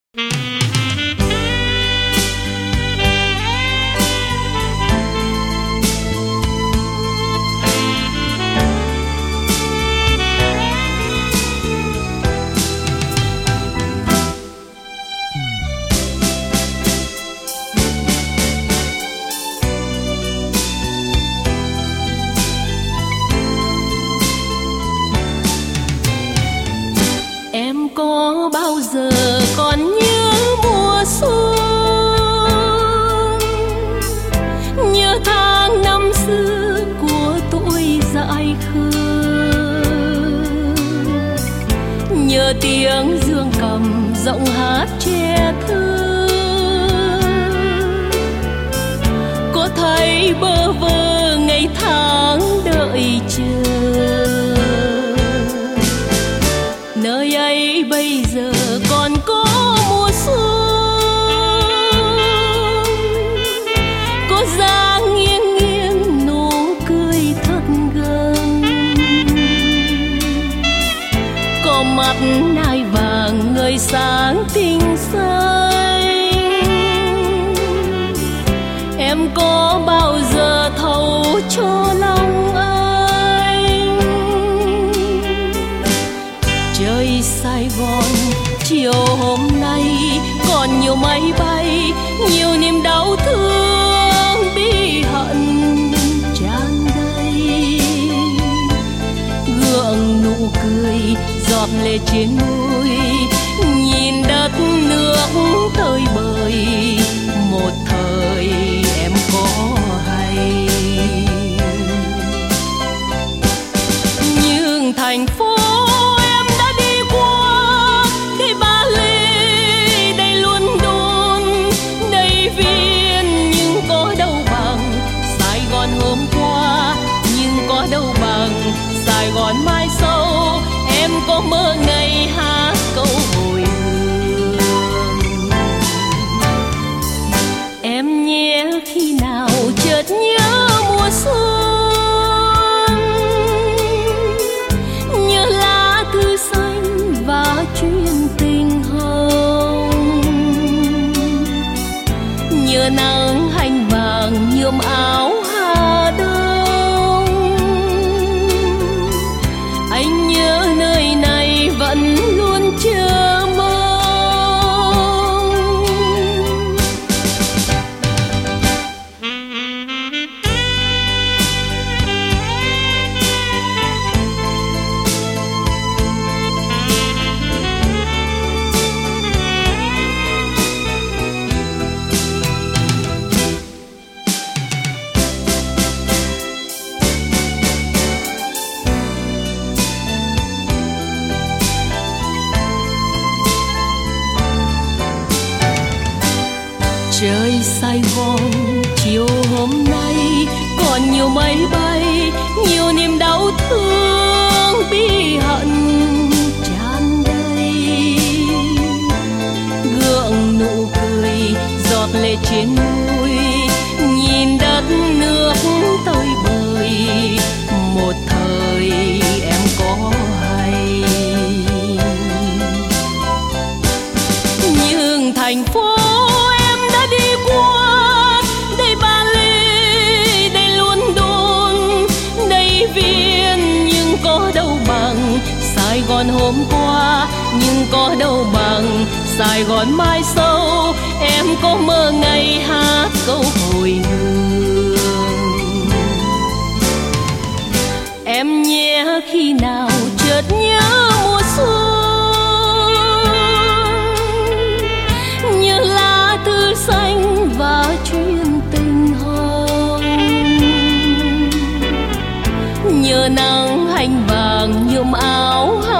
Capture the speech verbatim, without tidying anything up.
Có bao giờ còn nhớ mùa xuân, nhớ tháng năm xưa của tuổi dại khờ, nhớ tiếng dương cầm giọng hát trẻ thơ. Có thấy bơ vơ ngày tháng đợi chờ, nơi ấy bây giờ còn có mùa xuân, có dáng nghiêng nghiêng nụ cười thật gần, có mắt nai vàng người sáng tinh xanh. Em có bao giờ thấu cho lòng anh? Trời Sài Gòn chiều hôm nay còn nhiều máy bay, nhiều niềm đau thương bi hận tràn đầy. Gượng nụ cười giọt lệ trên môi, nhìn đất nước tơi bời. Một thời em có hay, nhưng thành phố Sài Gòn mai sau, em có mơ ngày hát câu hồi hương. Em nhé khi nào chợt nhớ mùa xuân, nhớ lá thư xanh và chuyện tình hồng, nhớ nắng hành vàng nhuộm áo Hà Đông. Anh nhớ nơi này vẫn luôn chờ mong. Trời Sài Gòn chiều hôm nay còn nhiều máy bay, nhiều niềm đau thương bi hận tràn đầy. Gượng nụ cười giọt lệ trên môi, nhìn đất nước tơi bời. Một thời em có hay, nhưng thành phố Sài Gòn hôm qua, nhưng có đâu bằng Sài Gòn mai sau. Em có mơ ngày hát câu hồi hương. Em nhé khi nào chợt nhớ mùa xuân, nhớ lá thư xanh và chuyện tình hồng, nhớ nắng hành vàng nhuộm áo